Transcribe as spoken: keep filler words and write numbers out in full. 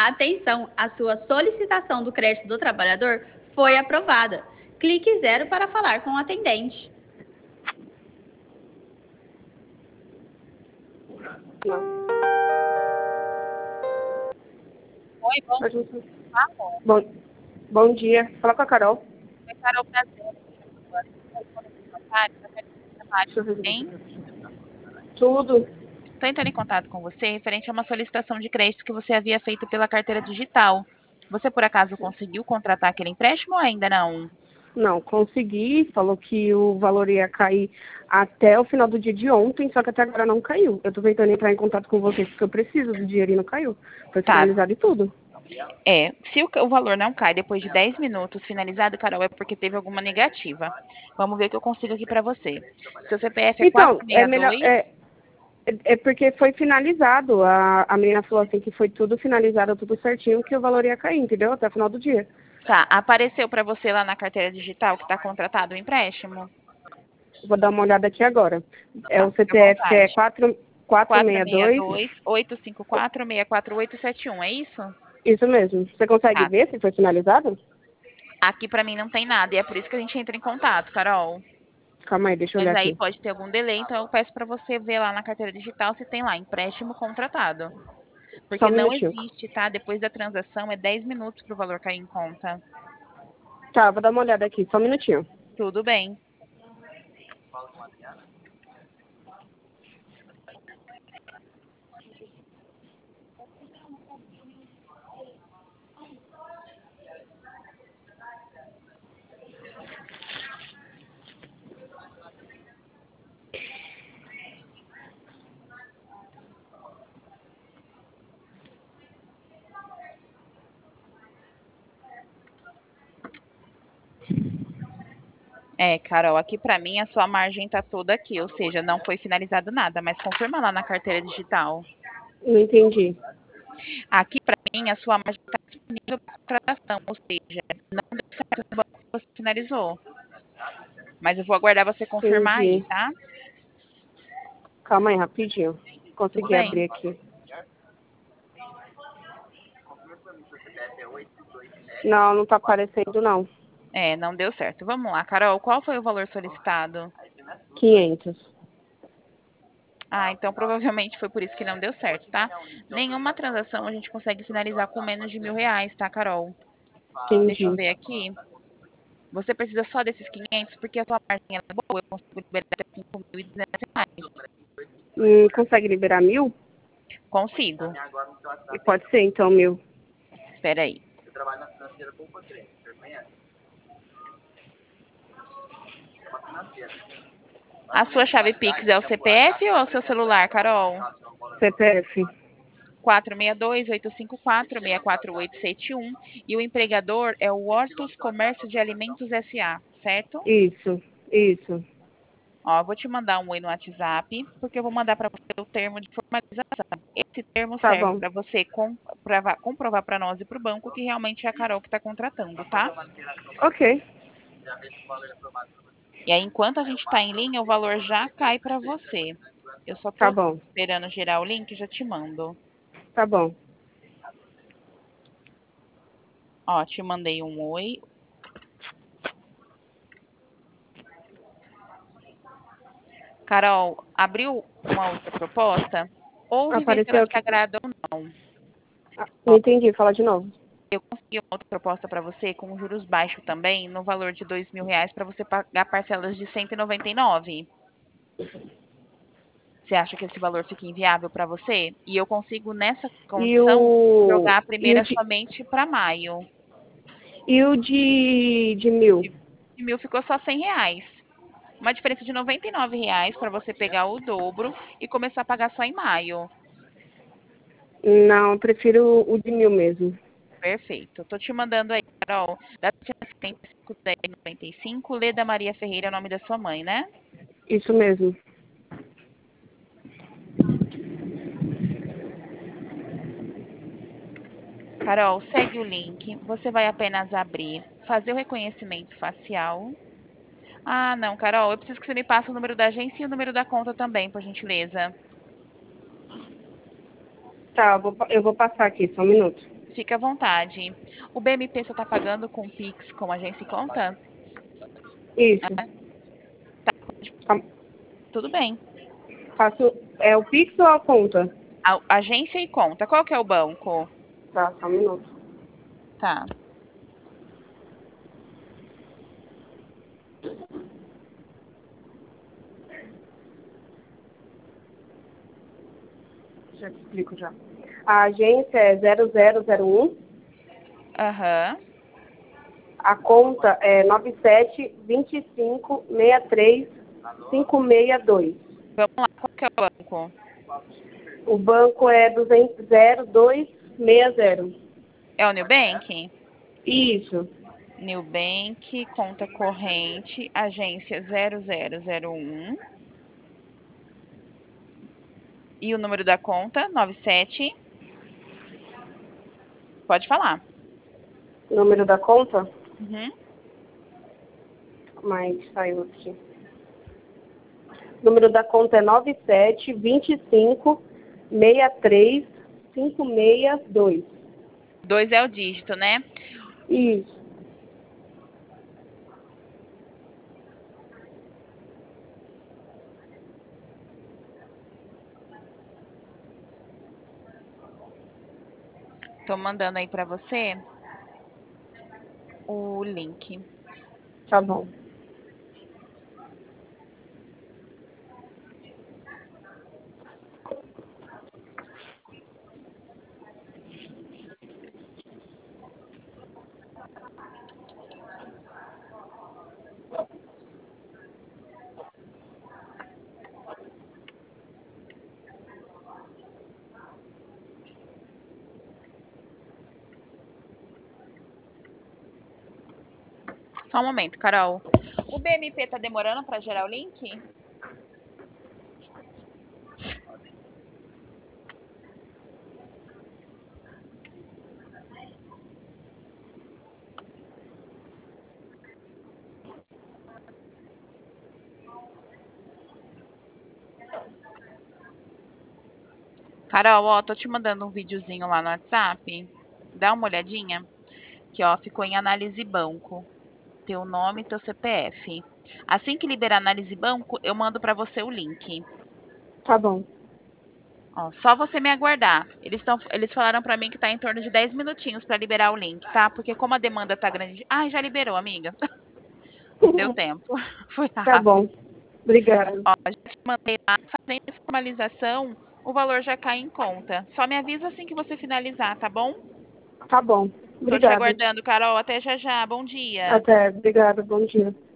Atenção, a sua solicitação do crédito do trabalhador foi aprovada. Clique zero para falar com o atendente. Não. Oi, bom, A gente- tá? Bom, bom dia. Fala com a Carol. Oi, Carol, prazer. Deixa eu ver. Hein? Tudo. Estou entrando em contato com você referente a uma solicitação de crédito que você havia feito pela carteira digital. Você, por acaso, conseguiu contratar aquele empréstimo ou ainda não? Não, consegui. Falou que o valor ia cair até o final do dia de ontem, só que até agora não caiu. Eu tô tentando entrar em contato com vocês porque eu preciso do dinheiro e não caiu. Foi Tá. finalizado e tudo. É, se o, o valor não cai depois de dez minutos finalizado, Carol, é porque teve alguma negativa. Vamos ver o que eu consigo aqui para você. Seu C P F é Então, é melhor. quatrocentos e sessenta e dois? É, é é porque foi finalizado. A, a menina falou assim que foi tudo finalizado, tudo certinho, que o valor ia cair, entendeu? Até o final do dia. Tá, apareceu para você lá na carteira digital que está contratado o empréstimo? Vou dar uma olhada aqui agora. É Tá, o fica à C P F é vontade. quatro quatro seis dois. quatrocentos e sessenta e dois, oitocentos e cinquenta e quatro, seis quatro oito sete um, é isso? Isso mesmo. Você consegue Tá. ver se foi finalizado? Aqui para mim não tem nada e é por isso que a gente entra em contato, Carol. Calma aí, deixa eu Mas olhar aí aqui. pode ter algum delay, então eu peço para você ver lá na carteira digital se tem lá empréstimo contratado. Só Porque um não minutinho. existe, tá? Depois da transação é dez minutos para o valor cair em conta. Tá, vou dar uma olhada aqui, só um minutinho. Tudo bem. É, Carol, aqui para mim a sua margem tá toda aqui, ou seja, não foi finalizado nada, mas confirma lá na carteira digital. Não entendi. Aqui para mim a sua margem está disponível para contratação, ou seja, não deu certo no banco que você finalizou. Mas eu vou aguardar você confirmar aí, Entendi. tá? Calma aí, rapidinho. Tudo Consegui bem? abrir aqui. Não, não tá aparecendo, não. É, não deu certo. Vamos lá, Carol, qual foi o valor solicitado? quinhentos. Ah, então provavelmente foi por isso que não deu certo, tá? Nenhuma transação a gente consegue finalizar com menos de mil reais, tá, Carol? Deixa eu Entendi. ver aqui. Você precisa só desses quinhentos porque a sua margem ela é boa, eu consigo liberar até cinco mil e duzentos reais. Hum, consegue liberar mil? Consigo. E pode ser, então, mil. Espera aí. A sua chave Pix é o C P F ou é o seu celular, Carol? C P F. quatro seis dois, oito cinco quatro, seis quatro oito sete um e o empregador é o Hortus Comércio de Alimentos S A, certo? Isso, isso. Ó, eu vou te mandar um oi no WhatsApp, porque eu vou mandar para você o termo de formalização. Esse termo Tá serve bom. para você comprovar, comprovar para nós e para o banco que realmente é a Carol que está contratando, tá? Ok. E aí, enquanto a gente está em linha, o valor já cai para você. Eu só Tá estou bom. esperando gerar o link e já te mando. Tá bom. Ó, te mandei um oi. Carol, abriu uma outra proposta? Ouve ver se ela Apareceu te aqui. agrada ou não. Ah, não entendi, fala de novo. Eu consegui uma outra proposta para você com juros baixos também, no valor de dois mil reais para você pagar parcelas de cento e noventa e nove. Você acha que esse valor fica inviável para você? E eu consigo, nessa E condição, o. jogar a E o primeira de, somente para maio. e o de, de mil? De, de mil ficou só cem reais. Uma diferença de noventa e nove reais para você pegar o dobro e começar a pagar só em maio. Não, eu prefiro o de mil mesmo. Perfeito. Tô te mandando aí, Carol. Data de nascimento cinco dez noventa e cinco, Leda Maria Ferreira, é o nome da sua mãe, né? Isso mesmo. Carol, segue o link. Você vai apenas abrir, fazer o reconhecimento facial. Ah, não, Carol, eu preciso que você me passe o número da agência e o número da conta também, por gentileza. Tá, eu vou, eu vou passar aqui, só um minuto. Fica à vontade. O B M P você está pagando com Pix, com agência e conta? Isso. Tá. Tudo bem. Faço, é o Pix ou a conta? A, agência e conta. Qual que é o banco? Tá, só um minuto. Tá. Já te explico já. A agência é zero zero zero um. Aham. A conta é nove sete dois cinco seis três cinco seis dois. Vamos lá. Qual que é o banco? O banco é zero dois seis zero. É o Nubank? Isso. Nubank, conta corrente, agência zero zero zero um. E o número da conta, nove sete. Pode falar. Número da conta? Uhum. Mas saiu aqui. Número da conta é nove sete dois cinco seis três cinco seis dois. Dois é o dígito, né? Isso. Tô mandando aí pra você o link. Tá bom. Só um momento, Carol. O B M P tá demorando pra gerar o link? Carol, ó, tô te mandando um videozinho lá no WhatsApp. Dá uma olhadinha. Que, ó, ficou em análise banco. Teu nome e teu C P F. Assim que liberar análise banco, eu mando pra você o link. Tá bom. Ó, só você me aguardar. Eles, tão, eles falaram pra mim que tá em torno de dez minutinhos pra liberar o link, tá? Porque como a demanda tá grande... Ai, já liberou, amiga. Deu tempo. Foi Tá rápido. bom. Obrigada. Ó, já te mandei lá. Fazendo a formalização, o valor já cai em conta. Só me avisa assim que você finalizar, tá bom? Tá bom. Tô te Obrigada. aguardando, Carol. Até já já. Bom dia. Até. Obrigada. Bom dia.